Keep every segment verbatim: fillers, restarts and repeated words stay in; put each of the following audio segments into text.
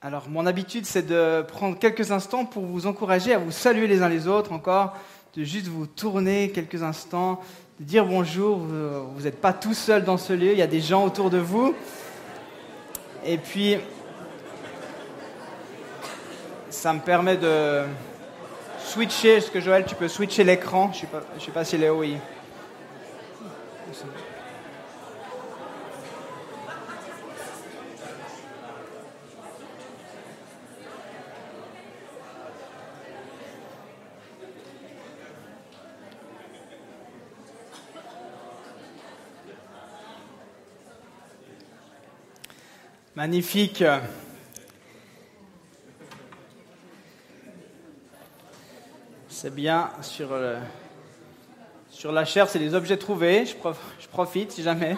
Alors, mon habitude, c'est de prendre quelques instants pour vous encourager à vous saluer les uns les autres encore, de juste vous tourner quelques instants, de dire bonjour, vous n'êtes pas tout seul dans ce lieu, il y a des gens autour de vous. Et puis, ça me permet de switcher, est-ce que Joël, tu peux switcher l'écran? Je ne sais pas, je sais pas si Léo, il... Magnifique. C'est bien, sur, le, sur la chair, c'est les objets trouvés. Je, prof, je profite si jamais.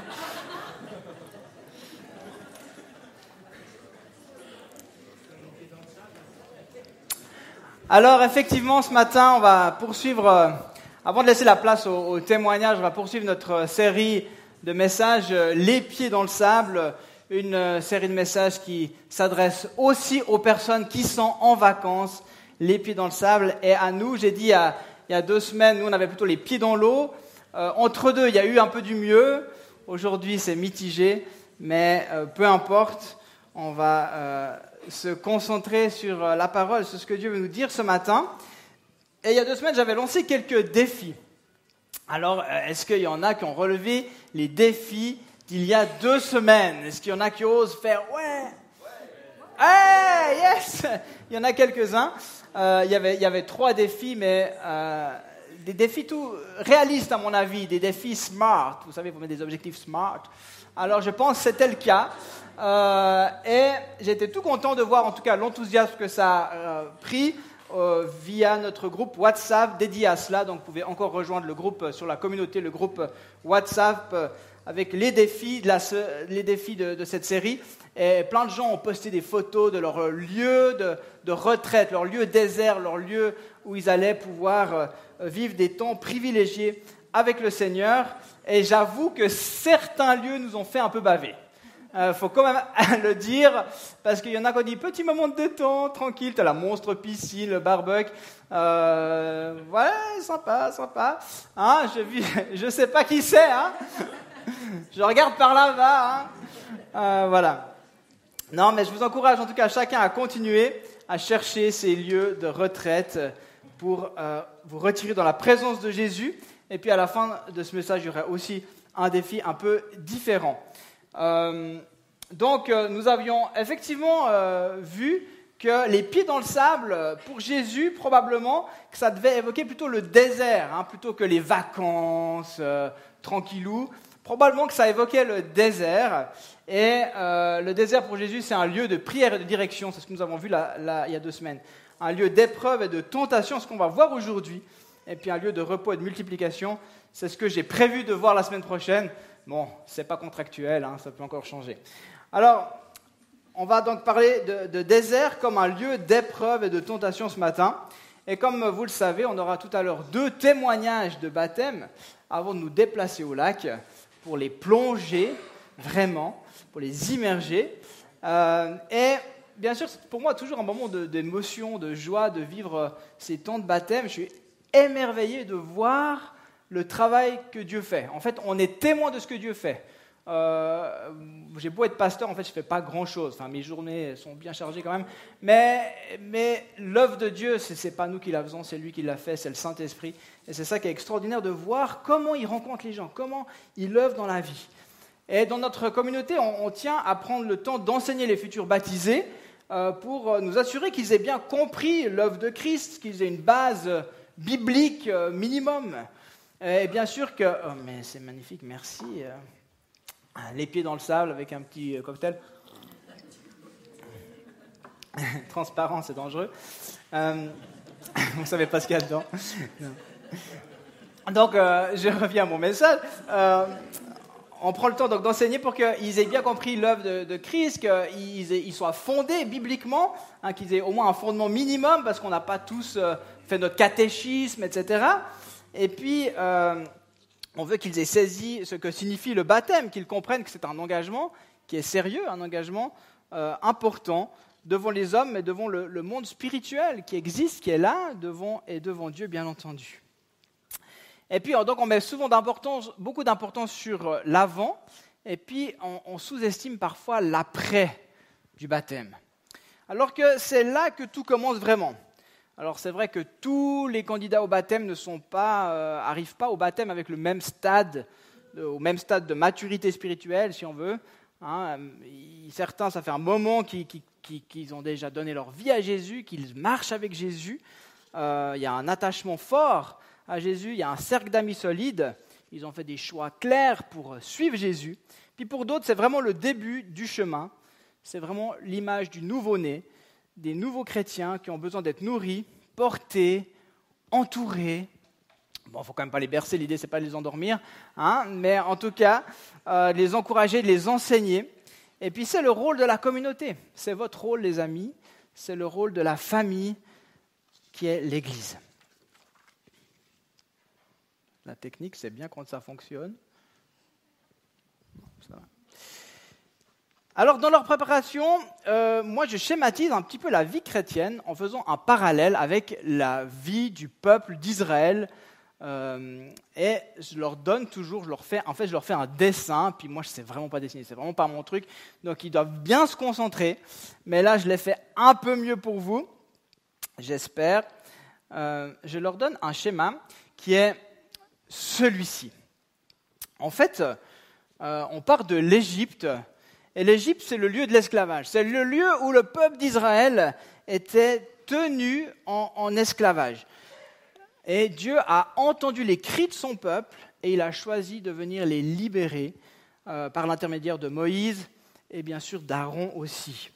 Alors, effectivement, ce matin, on va poursuivre, euh, avant de laisser la place au, au témoignage, on va poursuivre notre série de messages, euh, Les pieds dans le sable. Une série de messages qui s'adresse aussi aux personnes qui sont en vacances, les pieds dans le sable. Et à nous, j'ai dit il y a, il y a deux semaines, nous on avait plutôt les pieds dans l'eau. Euh, entre deux, il y a eu un peu du mieux. Aujourd'hui, c'est mitigé, mais euh, peu importe. On va euh, se concentrer sur euh, la parole, sur ce que Dieu veut nous dire ce matin. Et il y a deux semaines, j'avais lancé quelques défis. Alors, est-ce qu'il y en a qui ont relevé les défis d'il y a deux semaines? Est-ce qu'il y en a qui osent faire « ouais » Hey, yes! Il y en a quelques-uns. Euh, il, y avait, il y avait trois défis, mais euh, des défis tout réalistes à mon avis, des défis smart. Vous savez, vous mettez des objectifs smart. Alors, je pense que c'était le cas. Euh, et j'étais tout content de voir en tout cas l'enthousiasme que ça a euh, pris euh, via notre groupe WhatsApp dédié à cela. Donc, vous pouvez encore rejoindre le groupe sur la communauté, le groupe WhatsApp euh, avec les défis, de, la, les défis de, de cette série. Et plein de gens ont posté des photos de leur lieu de, de retraite, leur lieu désert, leur lieu où ils allaient pouvoir euh, vivre des temps privilégiés avec le Seigneur. Et j'avoue que certains lieux nous ont fait un peu baver. Il euh, faut quand même le dire, parce qu'il y en a qui ont dit « petit moment de détente, tranquille, tu as la monstre piscine, le barbecue. Euh, » Ouais, sympa, sympa. Hein, je ne sais pas qui c'est, hein. Je regarde par là-bas. Hein. Euh, voilà. Non, mais je vous encourage en tout cas chacun à continuer à chercher ces lieux de retraite pour euh, vous retirer dans la présence de Jésus. Et puis à la fin de ce message, il y aura aussi un défi un peu différent. Euh, donc, euh, nous avions effectivement euh, vu que les pieds dans le sable, pour Jésus, probablement, que ça devait évoquer plutôt le désert, hein, plutôt que les vacances, euh, tranquillou. Probablement que ça évoquait le désert. Et euh, le désert pour Jésus, c'est un lieu de prière et de direction. C'est ce que nous avons vu là, là, il y a deux semaines. Un lieu d'épreuve et de tentation, ce qu'on va voir aujourd'hui. Et puis un lieu de repos et de multiplication. C'est ce que j'ai prévu de voir la semaine prochaine. Bon, c'est pas contractuel, hein, ça peut encore changer. Alors, on va donc parler de, de désert comme un lieu d'épreuve et de tentation ce matin. Et comme vous le savez, on aura tout à l'heure deux témoignages de baptême avant de nous déplacer au lac pour les plonger, vraiment, pour les immerger. Euh, et bien sûr, c'est pour moi toujours un moment de, d'émotion, de joie, de vivre ces temps de baptême. Je suis émerveillé de voir le travail que Dieu fait. En fait, on est témoin de ce que Dieu fait. Euh, j'ai beau être pasteur, en fait, je ne fais pas grand-chose. Enfin, mes journées sont bien chargées quand même. Mais, mais l'œuvre de Dieu, ce n'est pas nous qui la faisons, c'est lui qui l'a fait, c'est le Saint-Esprit. Et c'est ça qui est extraordinaire de voir comment il rencontre les gens, comment il œuvre dans la vie. Et dans notre communauté, on, on tient à prendre le temps d'enseigner les futurs baptisés euh, pour nous assurer qu'ils aient bien compris l'œuvre de Christ, qu'ils aient une base biblique euh, minimum. Et bien sûr que... Oh, mais c'est magnifique, merci. Les pieds dans le sable avec un petit cocktail. Transparent, c'est dangereux. Euh, vous ne savez pas ce qu'il y a dedans. Donc, euh, je reviens à mon message. Euh, on prend le temps donc, d'enseigner pour qu'ils aient bien compris l'œuvre de, de Christ, qu'ils aient, ils soient fondés bibliquement, hein, qu'ils aient au moins un fondement minimum, parce qu'on n'a pas tous euh, fait notre catéchisme, et cetera. Et puis, euh, on veut qu'ils aient saisi ce que signifie le baptême, qu'ils comprennent que c'est un engagement qui est sérieux, un engagement euh, important devant les hommes, mais devant le, le monde spirituel qui existe, qui est là, devant et devant Dieu, bien entendu. Et puis, donc, on met souvent d'importance, beaucoup d'importance sur l'avant, et puis on, on sous-estime parfois l'après du baptême. Alors que c'est là que tout commence vraiment. Alors c'est vrai que tous les candidats au baptême ne sont pas, euh, arrivent pas au baptême avec le même stade, de, au même stade de maturité spirituelle, si on veut. Hein, certains, ça fait un moment qu'ils, qu'ils, qu'ils ont déjà donné leur vie à Jésus, qu'ils marchent avec Jésus. Euh, il y a un attachement fort à Jésus, il y a un cercle d'amis solides, ils ont fait des choix clairs pour suivre Jésus. Puis pour d'autres, c'est vraiment le début du chemin, c'est vraiment l'image du nouveau-né, des nouveaux chrétiens qui ont besoin d'être nourris, portés, entourés. Bon, il ne faut quand même pas les bercer, l'idée c'est pas de les endormir, hein, mais en tout cas, euh, les encourager, les enseigner. Et puis c'est le rôle de la communauté, c'est votre rôle les amis, c'est le rôle de la famille qui est l'Église. La technique, c'est bien quand ça fonctionne. Ça va. Alors, dans leur préparation, euh, moi, je schématise un petit peu la vie chrétienne en faisant un parallèle avec la vie du peuple d'Israël. Euh, et je leur donne toujours, je leur fais, en fait, je leur fais un dessin. Puis moi, je ne sais vraiment pas dessiner, c'est vraiment pas mon truc. Donc, ils doivent bien se concentrer. Mais là, je l'ai fait un peu mieux pour vous, j'espère. Euh, je leur donne un schéma qui est celui-ci. En fait, euh, on part de l'Égypte, et l'Égypte, c'est le lieu de l'esclavage. C'est le lieu où le peuple d'Israël était tenu en, en esclavage. Et Dieu a entendu les cris de son peuple, et il a choisi de venir les libérer euh, par l'intermédiaire de Moïse, et bien sûr d'Aaron aussi.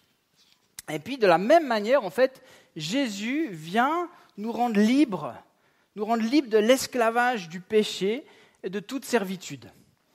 Et puis, de la même manière, en fait, Jésus vient nous rendre libres, nous rendre libres de l'esclavage du péché et de toute servitude.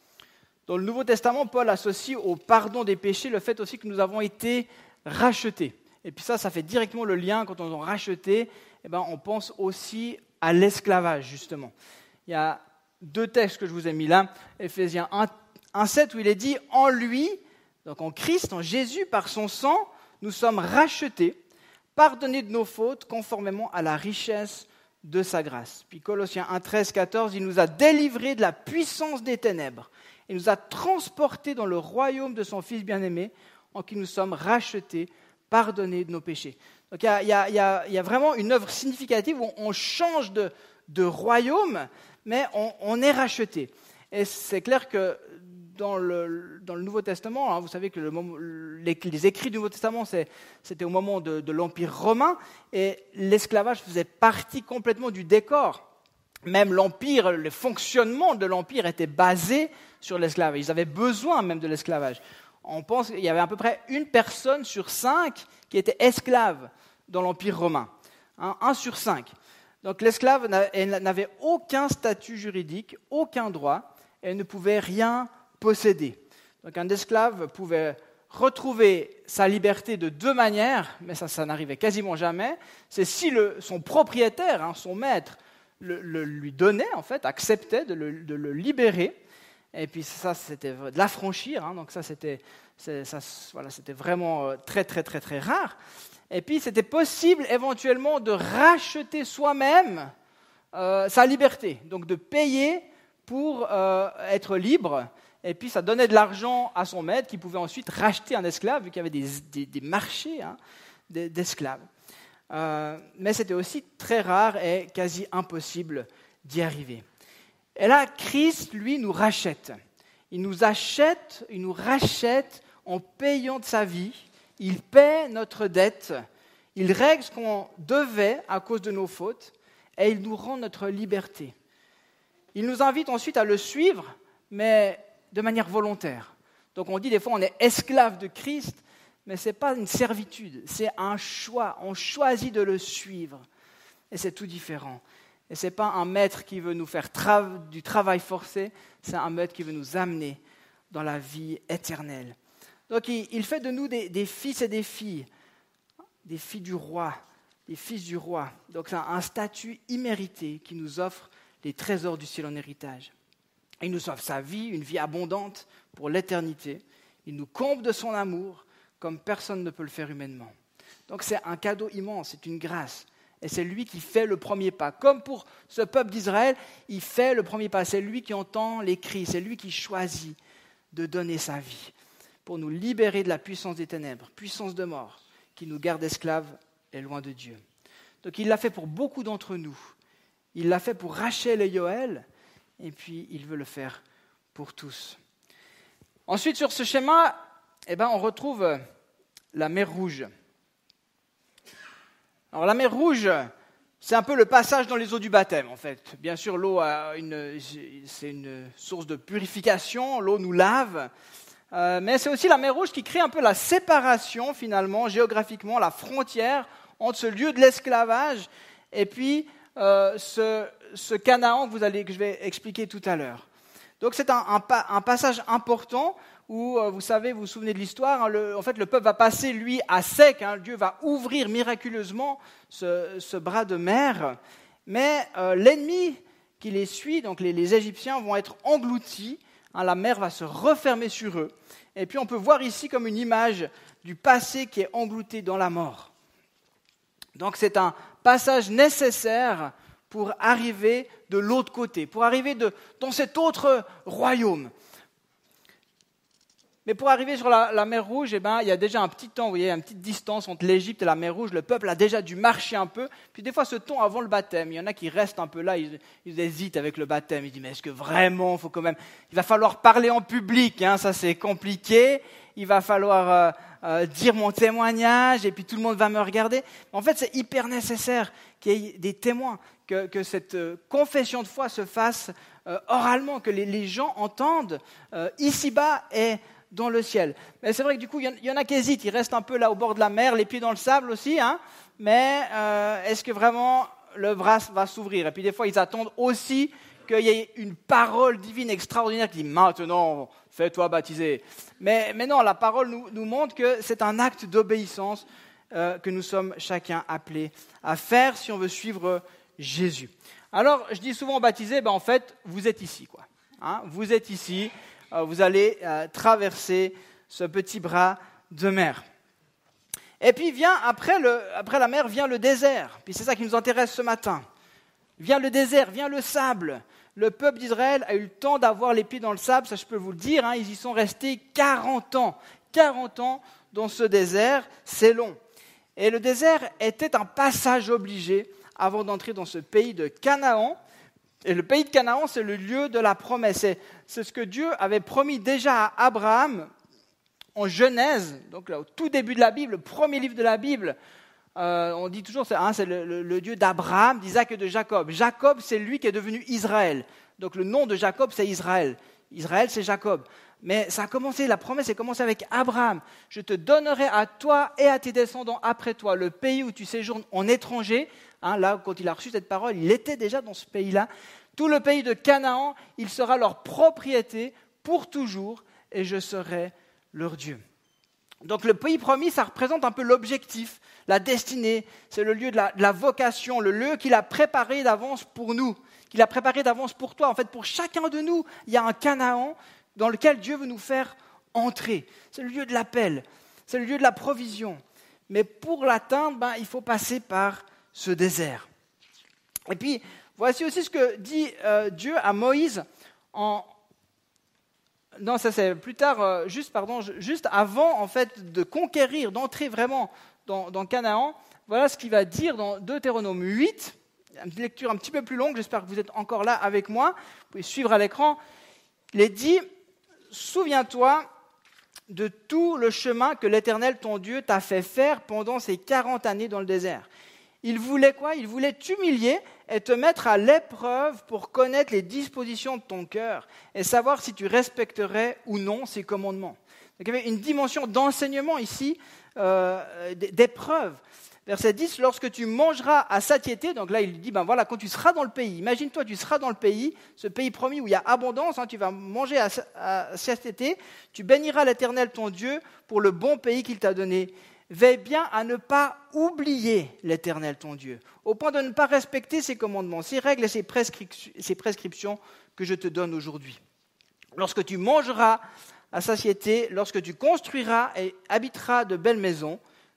Dans le Nouveau Testament, Paul associe au pardon des péchés le fait aussi que nous avons été rachetés. Et puis ça, ça fait directement le lien, quand on est racheté, eh ben, on pense aussi à l'esclavage, justement. Il y a deux textes que je vous ai mis là, Éphésiens un sept, où il est dit « En lui, donc en Christ, en Jésus, par son sang, nous sommes rachetés, pardonnés de nos fautes, conformément à la richesse de sa grâce. » Puis Colossiens un treize quatorze, il nous a délivrés de la puissance des ténèbres et nous a transportés dans le royaume de son Fils bien-aimé, en qui nous sommes rachetés, pardonnés de nos péchés. Donc il y a, il y a, il y a, il y a vraiment une œuvre significative où on change de, de royaume, mais on, on est racheté. Et c'est clair que dans le, dans le Nouveau Testament, hein, vous savez que le moment, les, les écrits du Nouveau Testament, c'est, c'était au moment de, de l'Empire romain, et l'esclavage faisait partie complètement du décor. Même l'Empire, le fonctionnement de l'Empire était basé sur l'esclavage. Ils avaient besoin même de l'esclavage. On pense qu'il y avait à peu près une personne sur cinq qui était esclave dans l'Empire romain. Hein, un sur cinq. Donc l'esclave n'avait aucun statut juridique, aucun droit, et ne pouvait rien posséder. Donc un esclave pouvait retrouver sa liberté de deux manières, mais ça, ça n'arrivait quasiment jamais. C'est si le, son propriétaire, hein, son maître, le, le, lui donnait, en fait, acceptait de le, de le libérer. Et puis ça, c'était de l'affranchir. Hein, donc ça, c'était, c'est, ça, voilà, c'était vraiment très, très, très, très rare. Et puis, c'était possible éventuellement de racheter soi-même euh, sa liberté, donc de payer pour euh, être libre. Et puis, ça donnait de l'argent à son maître qui pouvait ensuite racheter un esclave, vu qu'il y avait des, des, des marchés hein, d'esclaves. Euh, mais c'était aussi très rare et quasi impossible d'y arriver. Et là, Christ, lui, nous rachète. Il nous achète, il nous rachète en payant de sa vie. Il paie notre dette. Il règle ce qu'on devait à cause de nos fautes. Et il nous rend notre liberté. Il nous invite ensuite à le suivre, mais de manière volontaire. Donc on dit des fois on est esclave de Christ, mais ce n'est pas une servitude, c'est un choix. On choisit de le suivre. Et c'est tout différent. Et ce n'est pas un maître qui veut nous faire tra- du travail forcé, c'est un maître qui veut nous amener dans la vie éternelle. Donc il, il fait de nous des, des fils et des filles, des filles du roi, des fils du roi. Donc c'est un, un statut immérité qui nous offre les trésors du ciel en héritage. Il nous offre sa vie, une vie abondante pour l'éternité. Il nous comble de son amour comme personne ne peut le faire humainement. Donc c'est un cadeau immense, c'est une grâce. Et c'est lui qui fait le premier pas. Comme pour ce peuple d'Israël, il fait le premier pas. C'est lui qui entend les cris, c'est lui qui choisit de donner sa vie pour nous libérer de la puissance des ténèbres, puissance de mort, qui nous garde esclaves et loin de Dieu. Donc il l'a fait pour beaucoup d'entre nous. Il l'a fait pour Rachel et Yoël, et puis il veut le faire pour tous. Ensuite, sur ce schéma, eh ben, on retrouve la mer Rouge. Alors la mer Rouge, c'est un peu le passage dans les eaux du baptême, en fait. Bien sûr, l'eau a une, c'est une source de purification, l'eau nous lave, euh, mais c'est aussi la mer Rouge qui crée un peu la séparation, finalement, géographiquement, la frontière entre ce lieu de l'esclavage et puis euh, ce, ce Canaan que, vous allez, que je vais expliquer tout à l'heure. Donc c'est un, un, un passage important où, euh, vous savez, vous vous souvenez de l'histoire, hein, le, en fait le peuple va passer, lui, à sec, hein, Dieu va ouvrir miraculeusement ce, ce bras de mer, mais euh, l'ennemi qui les suit, donc les, les Égyptiens, vont être engloutis, hein, la mer va se refermer sur eux, et puis on peut voir ici comme une image du passé qui est englouti dans la mort. Donc c'est un passage nécessaire pour arriver de l'autre côté, pour arriver de, dans cet autre royaume. Mais pour arriver sur la, la mer Rouge, eh ben, il y a déjà un petit temps, vous voyez, une petite distance entre l'Égypte et la mer Rouge. Le peuple a déjà dû marcher un peu. Puis des fois, ce temps avant le baptême, il y en a qui restent un peu là, ils, ils hésitent avec le baptême. Ils disent, mais est-ce que vraiment, faut quand même, il va falloir parler en public, hein, ça c'est compliqué. Il va falloir euh, euh, dire mon témoignage et puis tout le monde va me regarder. En fait, c'est hyper nécessaire qu'il y ait des témoins, que, que cette euh, confession de foi se fasse euh, oralement, que les, les gens entendent euh, ici-bas et dans le ciel. Mais c'est vrai que du coup, il y, y en a qui hésitent, ils restent un peu là au bord de la mer, les pieds dans le sable aussi, hein, mais euh, est-ce que vraiment le bras va s'ouvrir? Et puis des fois, ils attendent aussi qu'il y ait une parole divine extraordinaire qui dit « Maintenant, fais-toi baptiser ». Mais, mais non, la parole nous, nous montre que c'est un acte d'obéissance euh, que nous sommes chacun appelés à faire si on veut suivre Jésus. Alors, je dis souvent baptisé, ben en fait, vous êtes ici, quoi. Hein, vous êtes ici. Vous allez euh, traverser ce petit bras de mer. Et puis vient, après, le, après la mer, vient le désert. Puis c'est ça qui nous intéresse ce matin. Vient le désert, vient le sable. Le peuple d'Israël a eu le temps d'avoir les pieds dans le sable, ça je peux vous le dire, hein, ils y sont restés quarante ans. quarante ans dans ce désert, c'est long. Et le désert était un passage obligé avant d'entrer dans ce pays de Canaan. Et le pays de Canaan, c'est le lieu de la promesse. C'est, c'est ce que Dieu avait promis déjà à Abraham en Genèse, donc là, au tout début de la Bible, le premier livre de la Bible. Euh, on dit toujours, c'est, hein, c'est le, le, le Dieu d'Abraham, d'Isaac et de Jacob. Jacob, c'est lui qui est devenu Israël. Donc le nom de Jacob, c'est Israël. Israël, c'est Jacob. Mais ça a commencé, la promesse a commencé avec Abraham. Je te donnerai à toi et à tes descendants après toi le pays où tu séjournes en étranger. Hein, là, quand il a reçu cette parole, il était déjà dans ce pays-là. Tout le pays de Canaan, il sera leur propriété pour toujours et je serai leur Dieu. Donc le pays promis, ça représente un peu l'objectif, la destinée. C'est le lieu de la, de la vocation, le lieu qu'il a préparé d'avance pour nous, qu'il a préparé d'avance pour toi. En fait, pour chacun de nous, il y a un Canaan dans lequel Dieu veut nous faire entrer. C'est le lieu de l'appel, c'est le lieu de la provision. Mais pour l'atteindre, ben, il faut passer par ce désert. Et puis, voici aussi ce que dit euh, Dieu à Moïse en... Non, ça c'est plus tard, euh, juste, pardon, juste avant en fait, de conquérir, d'entrer vraiment dans, dans Canaan. Voilà ce qu'il va dire dans Deutéronome huit, une lecture un petit peu plus longue, j'espère que vous êtes encore là avec moi, vous pouvez suivre à l'écran. Il est dit, « Souviens-toi de tout le chemin que l'Éternel, ton Dieu, t'a fait faire pendant ces quarante années dans le désert. » Il voulait quoi? Il voulait t'humilier et te mettre à l'épreuve pour connaître les dispositions de ton cœur et savoir si tu respecterais ou non ses commandements. Donc, il y avait une dimension d'enseignement ici, euh, d'épreuve. Verset dix, lorsque tu mangeras à satiété, donc là il dit, ben voilà, quand tu seras dans le pays, imagine-toi, tu seras dans le pays, ce pays promis où il y a abondance, hein, tu vas manger à, à satiété, tu béniras l'Éternel ton Dieu pour le bon pays qu'il t'a donné. Veille bien à ne pas oublier l'Éternel ton Dieu, au point de ne pas respecter ses commandements, ses règles et ses prescriptions, ses prescriptions que je te donne aujourd'hui. Lorsque tu mangeras à satiété, lorsque tu construiras et habiteras de belles maisons,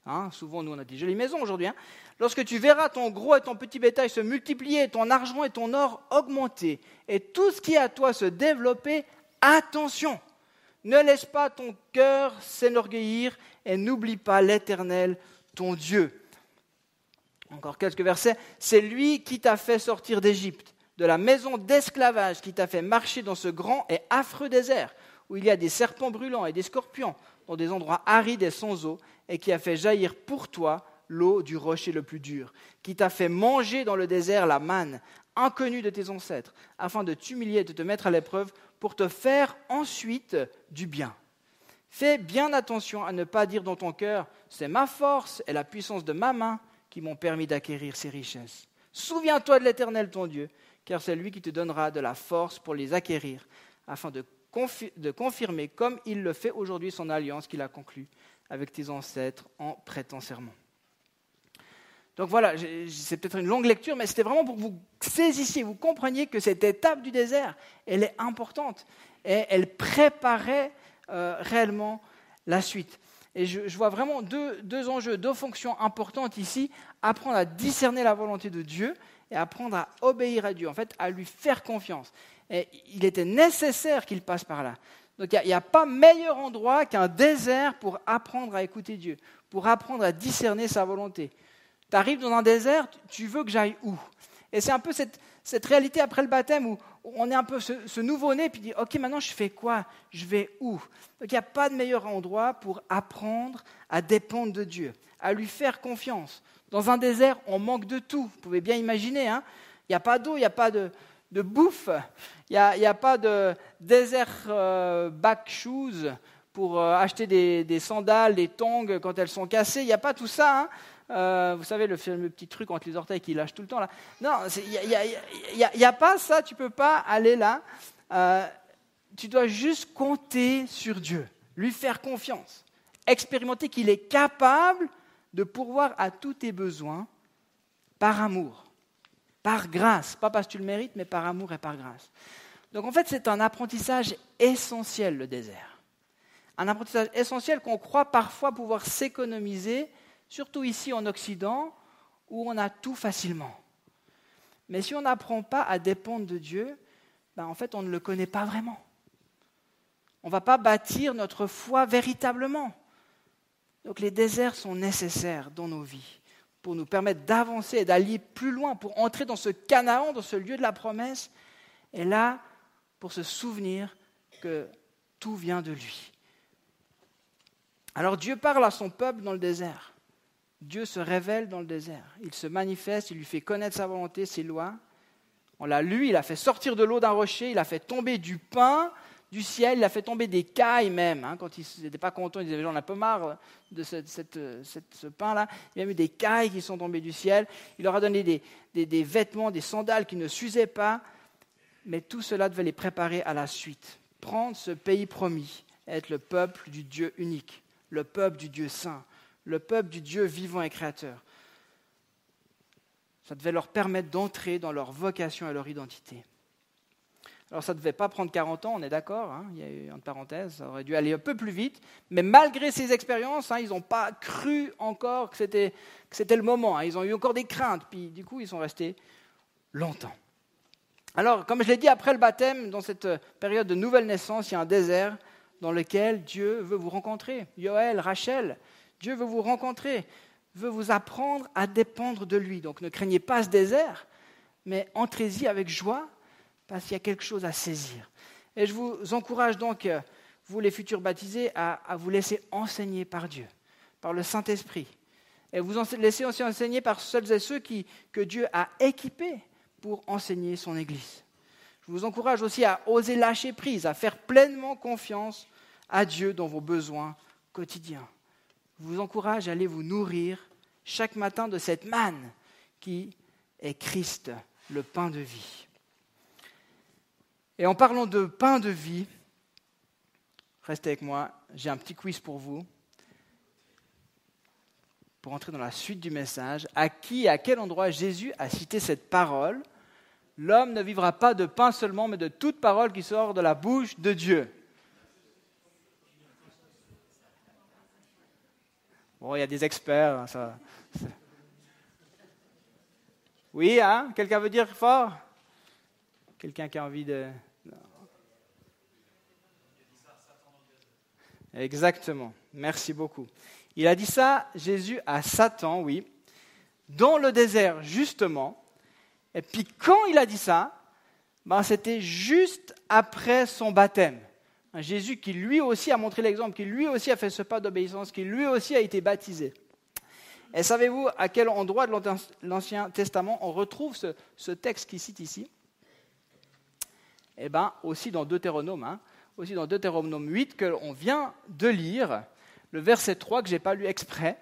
Hein, souvent, nous, on a des jolies maisons aujourd'hui. Hein. Lorsque tu verras ton gros et ton petit bétail se multiplier, ton argent et ton or augmenter, et tout ce qui est à toi se développer, attention, ne laisse pas ton cœur s'enorgueillir et n'oublie pas l'Éternel, ton Dieu. Encore quelques versets. C'est lui qui t'a fait sortir d'Égypte, de la maison d'esclavage, qui t'a fait marcher dans ce grand et affreux désert, où il y a des serpents brûlants et des scorpions, dans des endroits arides et sans eau, et qui a fait jaillir pour toi l'eau du rocher le plus dur, qui t'a fait manger dans le désert la manne, inconnue de tes ancêtres, afin de t'humilier et de te mettre à l'épreuve, pour te faire ensuite du bien. Fais bien attention à ne pas dire dans ton cœur « c'est ma force et la puissance de ma main qui m'ont permis d'acquérir ces richesses ». Souviens-toi de l'Éternel ton Dieu, car c'est lui qui te donnera de la force pour les acquérir, afin de, confi- de confirmer comme il le fait aujourd'hui son alliance qu'il a conclue avec tes ancêtres en prêtant serment. Donc voilà, c'est peut-être une longue lecture, mais c'était vraiment pour que vous saisissiez, vous compreniez que cette étape du désert, elle est importante et elle préparait euh, réellement la suite. Et je, je vois vraiment deux, deux enjeux, deux fonctions importantes ici, apprendre à discerner la volonté de Dieu et apprendre à obéir à Dieu, en fait, à lui faire confiance. Et il était nécessaire qu'il passe par là. Donc il n'y a, a pas meilleur endroit qu'un désert pour apprendre à écouter Dieu, pour apprendre à discerner sa volonté. Tu arrives dans un désert, tu veux que j'aille où ? Et c'est un peu cette, cette réalité après le baptême où on est un peu ce, ce nouveau-né, puis dit, ok, maintenant je fais quoi ? Je vais où ? Donc il n'y a pas de meilleur endroit pour apprendre à dépendre de Dieu, à lui faire confiance. Dans un désert, on manque de tout. Vous pouvez bien imaginer, hein ? Il n'y a pas d'eau, il n'y a pas de, de bouffe, il n'y a, il n'y a pas de désert euh, back shoes pour euh, acheter des, des sandales, des tongs quand elles sont cassées. Il n'y a pas tout ça, hein ? Euh, vous savez, le fameux petit truc entre les orteils qui lâche tout le temps là. Non, il n'y a, a, a, a pas ça, tu ne peux pas aller là. Euh, tu dois juste compter sur Dieu, lui faire confiance, expérimenter qu'il est capable de pourvoir à tous tes besoins par amour, par grâce, pas parce que tu le mérites, mais par amour et par grâce. Donc en fait, c'est un apprentissage essentiel, le désert. Un apprentissage essentiel qu'on croit parfois pouvoir s'économiser, surtout ici en Occident, où on a tout facilement. Mais si on n'apprend pas à dépendre de Dieu, ben en fait, on ne le connaît pas vraiment. On ne va pas bâtir notre foi véritablement. Donc les déserts sont nécessaires dans nos vies pour nous permettre d'avancer et d'aller plus loin, pour entrer dans ce Canaan, dans ce lieu de la promesse, et là, pour se souvenir que tout vient de lui. Alors Dieu parle à son peuple dans le désert. Dieu se révèle dans le désert. Il se manifeste, il lui fait connaître sa volonté, ses lois. On l'a lu, il a fait sortir de l'eau d'un rocher, il a fait tomber du pain du ciel, il a fait tomber des cailles même. Hein, quand ils n'étaient pas contents, ils disaient, j'en ai un peu marre de cette, cette, cette, ce pain-là. Il y a eu des cailles qui sont tombées du ciel. Il leur a donné des, des, des vêtements, des sandales qui ne s'usaient pas. Mais tout cela devait les préparer à la suite. Prendre ce pays promis, être le peuple du Dieu unique, le peuple du Dieu saint, le peuple du Dieu vivant et créateur. Ça devait leur permettre d'entrer dans leur vocation et leur identité. Alors ça ne devait pas prendre quarante ans, on est d'accord, hein, il y a eu une parenthèse, ça aurait dû aller un peu plus vite, mais malgré ces expériences, hein, ils n'ont pas cru encore que c'était, que c'était le moment, hein, ils ont eu encore des craintes, puis du coup ils sont restés longtemps. Alors, comme je l'ai dit, après le baptême, dans cette période de nouvelle naissance, il y a un désert dans lequel Dieu veut vous rencontrer. Yoël, Rachel, Dieu veut vous rencontrer, veut vous apprendre à dépendre de lui. Donc ne craignez pas ce désert, mais entrez-y avec joie, parce qu'il y a quelque chose à saisir. Et je vous encourage donc, vous les futurs baptisés, à, à vous laisser enseigner par Dieu, par le Saint-Esprit. Et vous en laisser aussi enseigner par celles et ceux qui, que Dieu a équipés pour enseigner son Église. Je vous encourage aussi à oser lâcher prise, à faire pleinement confiance à Dieu dans vos besoins quotidiens. Je vous encourage à aller vous nourrir chaque matin de cette manne qui est Christ, le pain de vie. Et en parlant de pain de vie, restez avec moi, j'ai un petit quiz pour vous, pour entrer dans la suite du message. À qui et à quel endroit Jésus a cité cette parole ? L'homme ne vivra pas de pain seulement, mais de toute parole qui sort de la bouche de Dieu. Bon, il y a des experts. Hein, ça. Oui, hein? Quelqu'un veut dire fort? Quelqu'un qui a envie de... Non. Exactement. Merci beaucoup. Il a dit ça, Jésus, à Satan, oui, dans le désert, justement. Et puis quand il a dit ça, ben, c'était juste après son baptême. Un Jésus qui lui aussi a montré l'exemple, qui lui aussi a fait ce pas d'obéissance, qui lui aussi a été baptisé. Et savez-vous à quel endroit de l'Ancien Testament on retrouve ce, ce texte qu'il cite ici? Eh bien, aussi dans Deutéronome, hein, aussi dans Deutéronome huit, que l'on vient de lire, le verset trois que je n'ai pas lu exprès,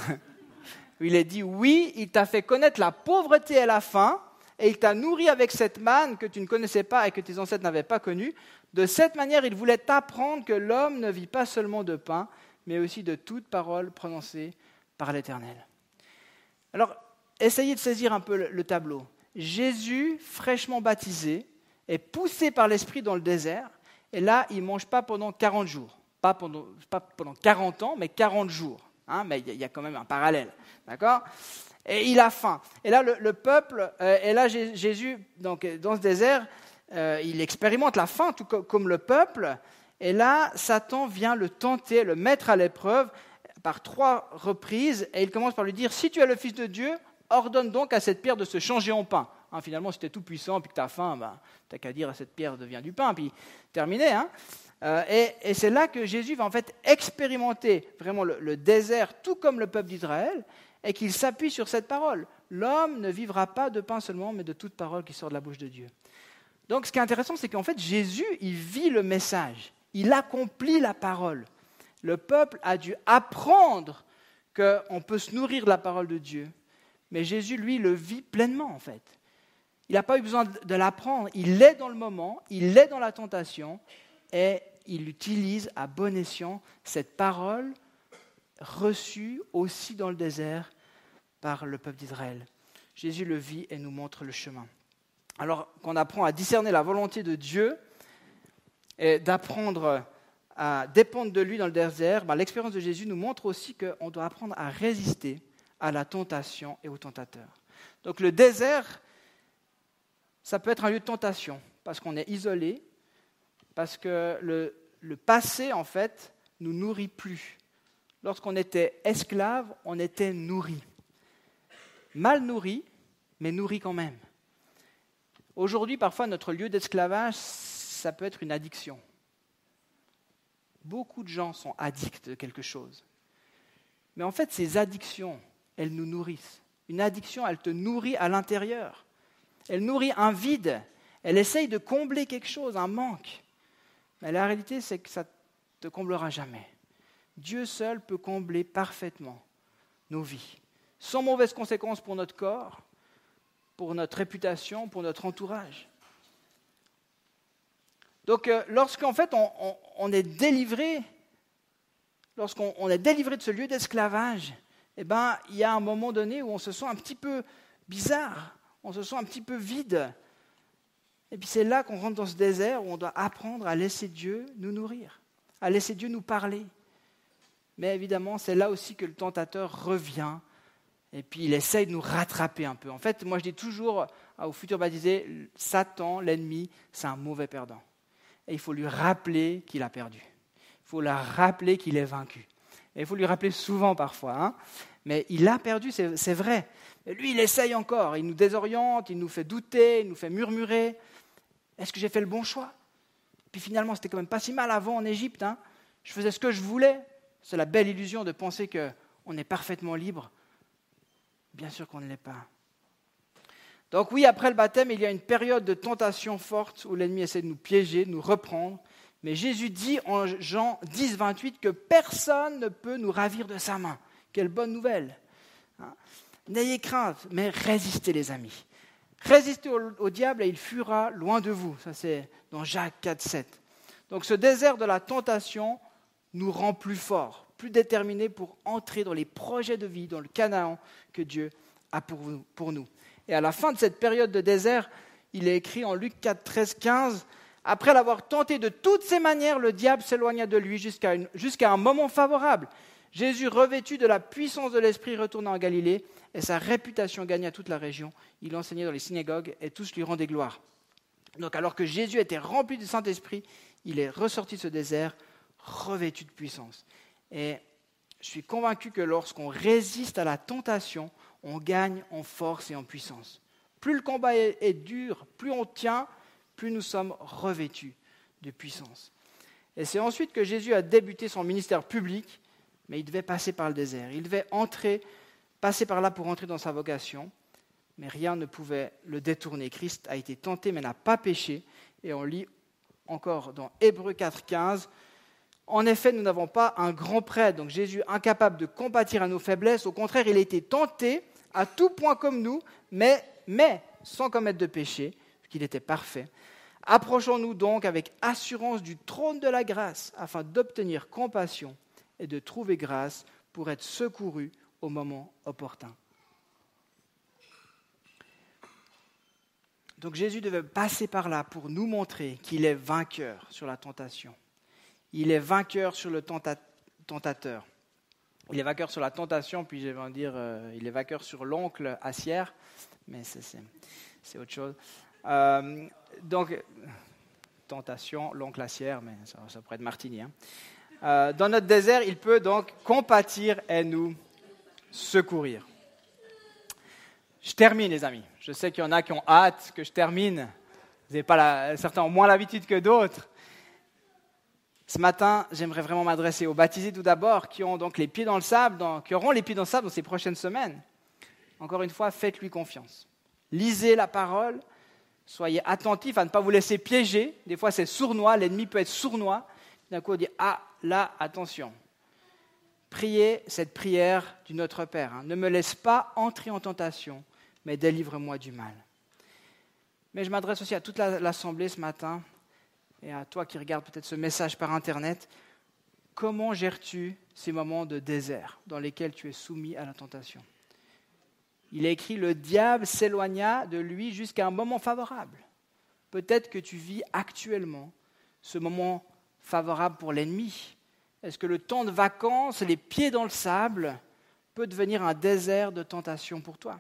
où il est dit « Oui, il t'a fait connaître la pauvreté et la faim, et il t'a nourri avec cette manne que tu ne connaissais pas et que tes ancêtres n'avaient pas connue. De cette manière, il voulait t'apprendre que l'homme ne vit pas seulement de pain, mais aussi de toute parole prononcée par l'Éternel. » Alors, essayez de saisir un peu le, le tableau. Jésus, fraîchement baptisé, est poussé par l'Esprit dans le désert, et là, il ne mange pas pendant quarante jours. Pas pendant, pas pendant quarante ans, mais quarante jours. Hein, mais il y, y a quand même un parallèle. D'accord ? Et il a faim. Et là, le, le peuple, euh, et là, Jésus, donc, dans ce désert, euh, il expérimente la faim, tout comme, comme le peuple. Et là, Satan vient le tenter, le mettre à l'épreuve par trois reprises. Et il commence par lui dire, si tu es le Fils de Dieu, ordonne donc à cette pierre de se changer en pain. Hein, finalement, si tu es tout puissant et que tu as faim, ben, tu n'as qu'à dire à cette pierre devient du pain. Puis terminé. Hein. Euh, et, et c'est là que Jésus va en fait expérimenter vraiment le, le désert, tout comme le peuple d'Israël, et qu'il s'appuie sur cette parole. L'homme ne vivra pas de pain seulement, mais de toute parole qui sort de la bouche de Dieu. Donc ce qui est intéressant, c'est qu'en fait, Jésus, il vit le message. Il accomplit la parole. Le peuple a dû apprendre qu'on peut se nourrir de la parole de Dieu. Mais Jésus, lui, le vit pleinement, en fait. Il n'a pas eu besoin de l'apprendre. Il est dans le moment, il est dans la tentation, et il utilise à bon escient cette parole reçue aussi dans le désert par le peuple d'Israël. Jésus le vit et nous montre le chemin. Alors qu'on apprend à discerner la volonté de Dieu et d'apprendre à dépendre de lui dans le désert, ben, l'expérience de Jésus nous montre aussi qu'on doit apprendre à résister à la tentation et au tentateur. Donc le désert, ça peut être un lieu de tentation parce qu'on est isolé, parce que le, le passé, en fait, nous nourrit plus. Lorsqu'on était esclave, on était nourri. Mal nourri, mais nourri quand même. Aujourd'hui, parfois, notre lieu d'esclavage, ça peut être une addiction. Beaucoup de gens sont addicts de quelque chose. Mais en fait, ces addictions, elles nous nourrissent. Une addiction, elle te nourrit à l'intérieur. Elle nourrit un vide. Elle essaye de combler quelque chose, un manque. Mais la réalité, c'est que ça ne te comblera jamais. Dieu seul peut combler parfaitement nos vies, sans mauvaises conséquences pour notre corps, pour notre réputation, pour notre entourage. Donc, euh, lorsqu'en fait on, on, on est délivré, lorsqu'on on est délivré de ce lieu d'esclavage, eh ben, il y a un moment donné où on se sent un petit peu bizarre, on se sent un petit peu vide. Et puis c'est là qu'on rentre dans ce désert où on doit apprendre à laisser Dieu nous nourrir, à laisser Dieu nous parler. Mais évidemment, c'est là aussi que le tentateur revient et puis il essaye de nous rattraper un peu. En fait, moi je dis toujours aux futurs baptisés, Satan, l'ennemi, c'est un mauvais perdant. Et il faut lui rappeler qu'il a perdu. Il faut lui rappeler qu'il est vaincu. Et il faut lui rappeler souvent parfois. Hein. Mais il a perdu, c'est, c'est vrai. Et lui, il essaye encore. Il nous désoriente, il nous fait douter, il nous fait murmurer. Est-ce que j'ai fait le bon choix ? Puis finalement, c'était quand même pas si mal avant en Égypte. Hein. Je faisais ce que je voulais. C'est la belle illusion de penser qu'on est parfaitement libre. Bien sûr qu'on ne l'est pas. Donc oui, après le baptême, il y a une période de tentation forte où l'ennemi essaie de nous piéger, de nous reprendre. Mais Jésus dit en Jean dix, vingt-huit que personne ne peut nous ravir de sa main. Quelle bonne nouvelle. Hein. N'ayez crainte, mais résistez les amis. Résistez au, au diable et il fuira loin de vous. Ça c'est dans Jacques quatre, sept. Donc ce désert de la tentation nous rend plus forts, plus déterminés pour entrer dans les projets de vie, dans le Canaan que Dieu a pour, vous, pour nous. Et à la fin de cette période de désert, il est écrit en Luc quatre, treize, quinze, « Après l'avoir tenté de toutes ses manières, le diable s'éloigna de lui jusqu'à, une, jusqu'à un moment favorable. Jésus, revêtu de la puissance de l'Esprit, retourna en Galilée et sa réputation gagna toute la région. Il enseignait dans les synagogues et tous lui rendaient gloire. Donc alors que Jésus était rempli du Saint-Esprit, il est ressorti de ce désert revêtu de puissance. Et je suis convaincu que lorsqu'on résiste à la tentation, on gagne en force et en puissance. Plus le combat est, est dur, plus on tient, plus nous sommes revêtus de puissance. Et c'est ensuite que Jésus a débuté son ministère public, mais il devait passer par le désert. Il devait entrer, passer par là pour entrer dans sa vocation, mais rien ne pouvait le détourner. Christ a été tenté, mais n'a pas péché. Et on lit encore dans Hébreux quatre, quinze, « En effet, nous n'avons pas un grand prêtre, donc Jésus incapable de compatir à nos faiblesses. Au contraire, il a été tenté à tout point comme nous, mais, mais sans commettre de péché, qu'il était parfait. Approchons-nous donc avec assurance du trône de la grâce, afin d'obtenir compassion et de trouver grâce pour être secouru au moment opportun. » Donc Jésus devait passer par là pour nous montrer qu'il est vainqueur sur la tentation. Il est vainqueur sur le tenta- tentateur. Il est vainqueur sur la tentation, puis je vais dire, euh, il est vainqueur sur l'oncle Assière, mais c'est, c'est, c'est autre chose. Euh, donc, tentation, l'oncle Assière, mais ça, ça pourrait être Martini. Hein. Euh, dans notre désert, il peut donc compatir et nous secourir. Je termine, les amis. Je sais qu'il y en a qui ont hâte que je termine. Vous avez pas la, certains ont moins l'habitude que d'autres. Ce matin, j'aimerais vraiment m'adresser aux baptisés tout d'abord, qui ont donc les pieds dans le sable, dans, qui auront les pieds dans le sable dans ces prochaines semaines. Encore une fois, faites-lui confiance. Lisez la parole, soyez attentifs à ne pas vous laisser piéger. Des fois, c'est sournois, l'ennemi peut être sournois. D'un coup, on dit « Ah, là, attention !» Priez cette prière du Notre Père. Hein. « Ne me laisse pas entrer en tentation, mais délivre-moi du mal. » Mais je m'adresse aussi à toute la, l'Assemblée ce matin, et à toi qui regardes peut-être ce message par Internet. Comment gères-tu ces moments de désert dans lesquels tu es soumis à la tentation ? Il est écrit « Le diable s'éloigna de lui jusqu'à un moment favorable ». Peut-être que tu vis actuellement ce moment favorable pour l'ennemi. Est-ce que le temps de vacances, les pieds dans le sable, peut devenir un désert de tentation pour toi ?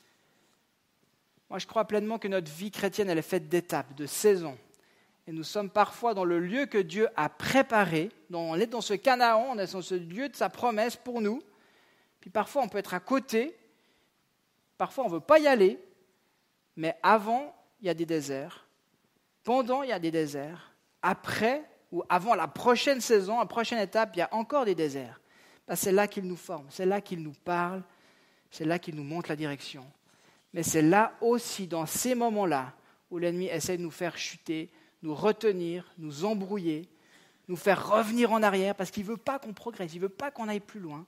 Moi, je crois pleinement que notre vie chrétienne, elle est faite d'étapes, de saisons. Et nous sommes parfois dans le lieu que Dieu a préparé. On est dans ce Canaan, on est dans ce lieu de sa promesse pour nous. Puis parfois, on peut être à côté. Parfois, on ne veut pas y aller. Mais avant, il y a des déserts. Pendant, il y a des déserts. Après, ou avant la prochaine saison, la prochaine étape, il y a encore des déserts. Ben, c'est là qu'il nous forme, c'est là qu'il nous parle, c'est là qu'il nous montre la direction. Mais c'est là aussi, dans ces moments-là, où l'ennemi essaie de nous faire chuter, nous retenir, nous embrouiller, nous faire revenir en arrière, parce qu'il ne veut pas qu'on progresse, il ne veut pas qu'on aille plus loin.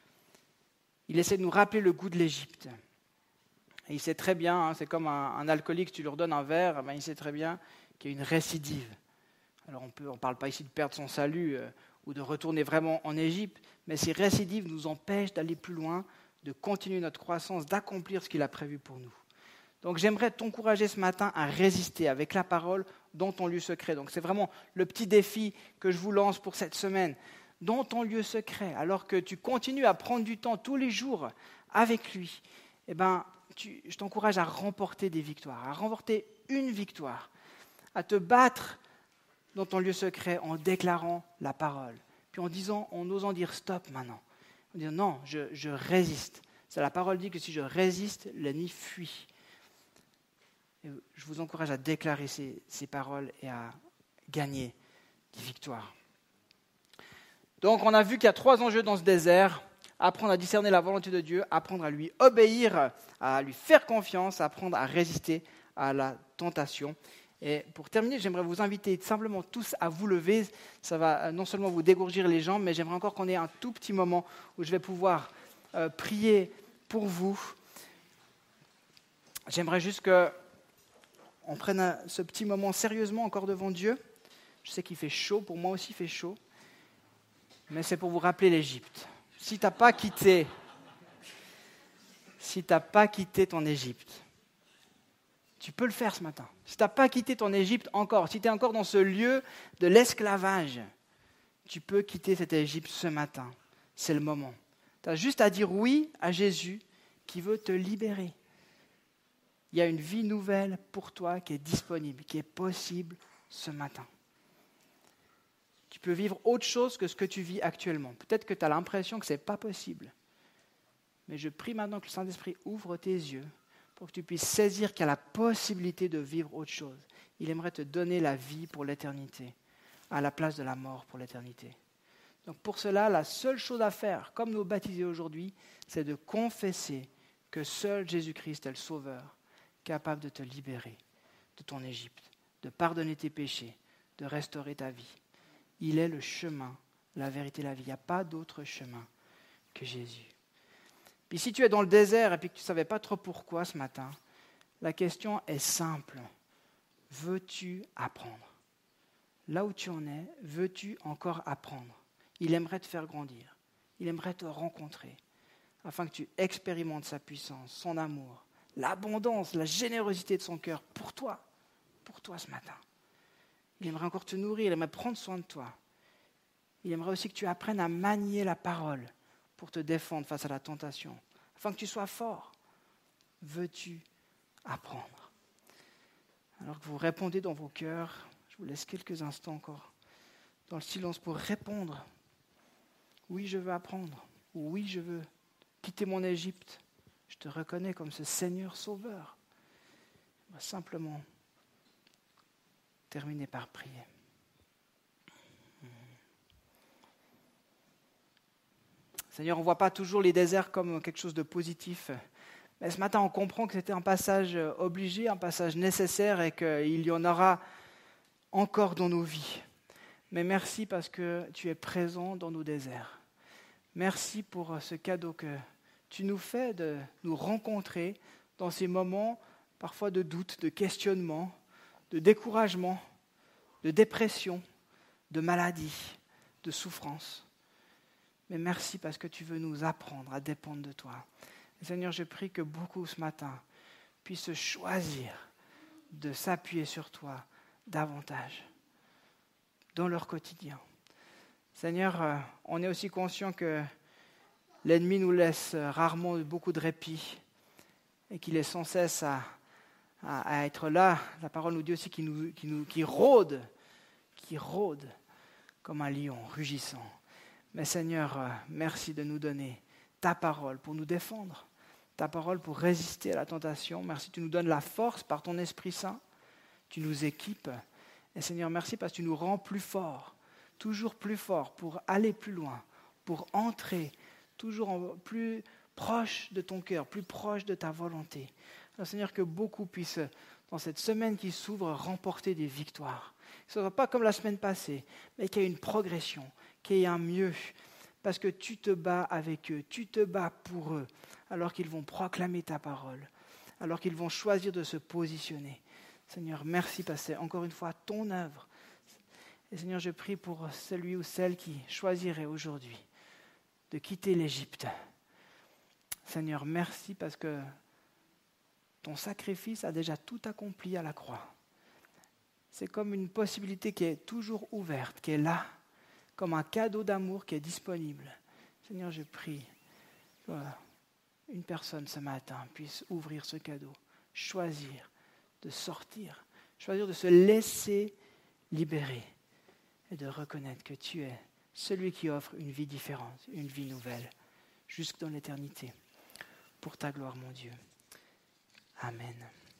Il essaie de nous rappeler le goût de l'Égypte. Et il sait très bien, hein, c'est comme un, un alcoolique, tu lui redonnes un verre, ben il sait très bien qu'il y a une récidive. Alors on ne parle pas ici de perdre son salut euh, ou de retourner vraiment en Égypte, mais ces récidives nous empêchent d'aller plus loin, de continuer notre croissance, d'accomplir ce qu'il a prévu pour nous. Donc j'aimerais t'encourager ce matin à résister avec la parole dans ton lieu secret. Donc c'est vraiment le petit défi que je vous lance pour cette semaine. Dans ton lieu secret, alors que tu continues à prendre du temps tous les jours avec lui, eh ben, tu, je t'encourage à remporter des victoires, à remporter une victoire, à te battre dans ton lieu secret en déclarant la parole, puis en disant, en osant dire stop maintenant, en disant non, je, je résiste. C'est la parole dit que si je résiste, l'ennemi fuit. Et je vous encourage à déclarer ces, ces paroles et à gagner des victoires. Donc on a vu qu'il y a trois enjeux dans ce désert. Apprendre à discerner la volonté de Dieu, apprendre à lui obéir, à lui faire confiance, apprendre à résister à la tentation. Et pour terminer, j'aimerais vous inviter simplement tous à vous lever. Ça va non seulement vous dégourgir les jambes, mais j'aimerais encore qu'on ait un tout petit moment où je vais pouvoir euh, prier pour vous. J'aimerais juste qu'on prenne ce petit moment sérieusement encore devant Dieu. Je sais qu'il fait chaud, pour moi aussi il fait chaud. Mais c'est pour vous rappeler l'Égypte. Si tu n'as pas quitté, si tu n'as pas quitté ton Égypte, Tu peux le faire ce matin. Si tu n'as pas quitté ton Égypte encore, si tu es encore dans ce lieu de l'esclavage, tu peux quitter cette Égypte ce matin. C'est le moment. Tu as juste à dire oui à Jésus qui veut te libérer. Il y a une vie nouvelle pour toi qui est disponible, qui est possible ce matin. Tu peux vivre autre chose que ce que tu vis actuellement. Peut-être que tu as l'impression que ce n'est pas possible. Mais je prie maintenant que le Saint-Esprit ouvre tes yeux pour que tu puisses saisir qu'il y a la possibilité de vivre autre chose. Il aimerait te donner la vie pour l'éternité, à la place de la mort pour l'éternité. Donc pour cela, la seule chose à faire, comme nous baptiser aujourd'hui, c'est de confesser que seul Jésus-Christ est le Sauveur, capable de te libérer de ton Égypte, de pardonner tes péchés, de restaurer ta vie. Il est le chemin, la vérité, la vie. Il n'y a pas d'autre chemin que Jésus. Puis si tu es dans le désert et puis que tu ne savais pas trop pourquoi ce matin, la question est simple. Veux-tu apprendre? Là où tu en es, veux-tu encore apprendre? Il aimerait te faire grandir. Il aimerait te rencontrer afin que tu expérimentes sa puissance, son amour, l'abondance, la générosité de son cœur pour toi, pour toi ce matin. Il aimerait encore te nourrir, il aimerait prendre soin de toi. Il aimerait aussi que tu apprennes à manier la parole pour te défendre face à la tentation, afin que tu sois fort. Veux-tu apprendre? Alors que vous répondez dans vos cœurs, je vous laisse quelques instants encore dans le silence pour répondre. Oui, je veux apprendre. Oui, je veux quitter mon Égypte. Je te reconnais comme ce Seigneur Sauveur. On va simplement terminer par prier. Seigneur, on ne voit pas toujours les déserts comme quelque chose de positif. Mais ce matin, on comprend que c'était un passage obligé, un passage nécessaire et qu'il y en aura encore dans nos vies. Mais merci parce que tu es présent dans nos déserts. Merci pour ce cadeau que tu nous fais de nous rencontrer dans ces moments parfois de doute, de questionnement, de découragement, de dépression, de maladie, de souffrance. Mais merci parce que tu veux nous apprendre à dépendre de toi. Seigneur, je prie que beaucoup ce matin puissent choisir de s'appuyer sur toi davantage dans leur quotidien. Seigneur, on est aussi conscient que l'ennemi nous laisse rarement beaucoup de répit et qu'il est sans cesse à, à, à être là. La parole nous dit aussi qu'il nous, qu'il nous, qu'il rôde, qu'il rôde comme un lion rugissant. Mais Seigneur, merci de nous donner ta parole pour nous défendre, ta parole pour résister à la tentation. Merci, tu nous donnes la force par ton Esprit Saint, tu nous équipes. Et Seigneur, merci parce que tu nous rends plus forts, toujours plus forts pour aller plus loin, pour entrer toujours en, plus proche de ton cœur, plus proche de ta volonté. Alors Seigneur, que beaucoup puissent, dans cette semaine qui s'ouvre, remporter des victoires. Que ce ne soit pas comme la semaine passée, mais qu'il y ait une progression, qu'il y ait un mieux, parce que tu te bats avec eux, tu te bats pour eux, alors qu'ils vont proclamer ta parole, alors qu'ils vont choisir de se positionner. Seigneur, merci parce que c'est encore une fois ton œuvre. Et Seigneur, je prie pour celui ou celle qui choisirait aujourd'hui de quitter l'Égypte. Seigneur, merci parce que ton sacrifice a déjà tout accompli à la croix. C'est comme une possibilité qui est toujours ouverte, qui est là, comme un cadeau d'amour qui est disponible. Seigneur, je prie que une personne ce matin puisse ouvrir ce cadeau, choisir de sortir, choisir de se laisser libérer et de reconnaître que tu es celui qui offre une vie différente, une vie nouvelle, jusque dans l'éternité. Pour ta gloire, mon Dieu. Amen.